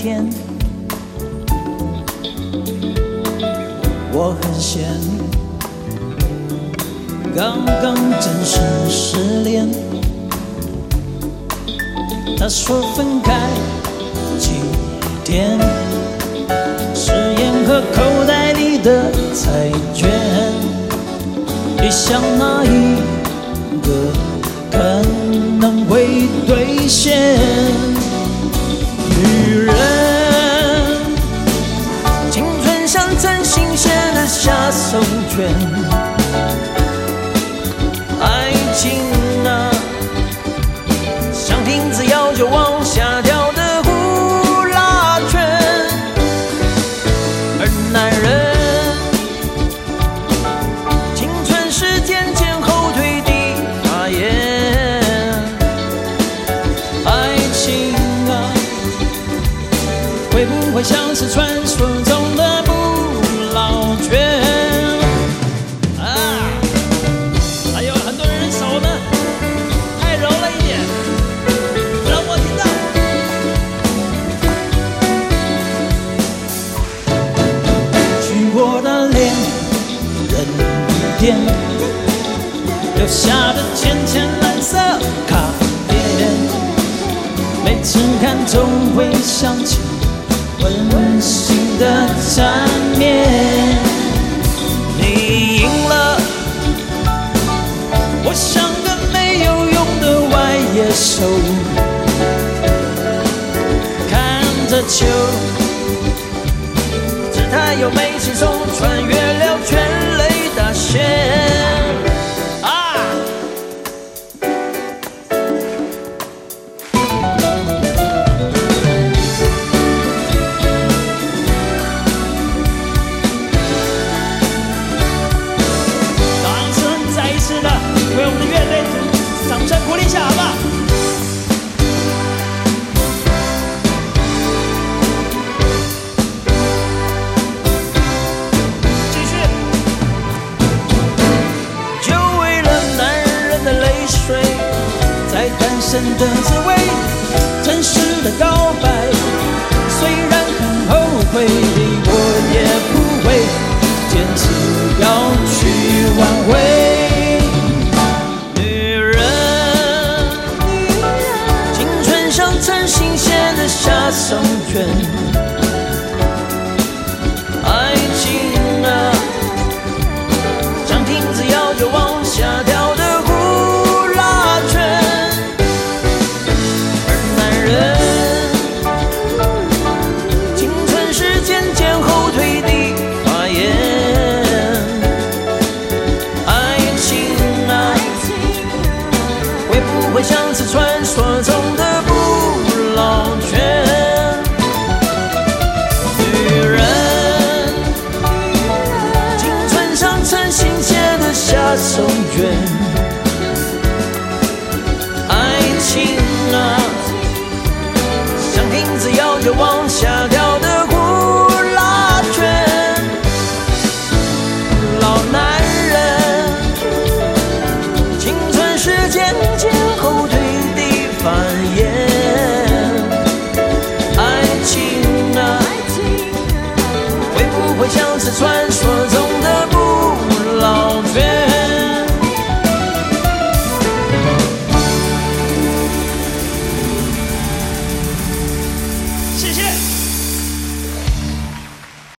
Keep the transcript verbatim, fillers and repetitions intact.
天，我很闲，刚刚正式失恋。他说分开几天，誓言和口袋里的彩券，你想哪一个可能会兑现？女人，青春像层新鲜的下手卷，爱情啊，像停止摇就往下掉的呼啦圈，而男人，青春是渐渐后退的发言，爱情啊，会不会像是传说中的不老泉？啊，还有很多人手呢，太柔了一点，让我听到。去我的恋人店，留下的浅浅蓝色卡片，每次看总会想起温馨的缠绵。你赢了，我像个没有用的外野手，看着球，姿态又没轻松，穿越了全垒打线。啊！掌声再一次的为我们的乐队掌声鼓励一下，好不好？继续。就为了男人的泪水，在单身的滋味，真实的告白，虽然很后悔，我也不会坚持要去挽回。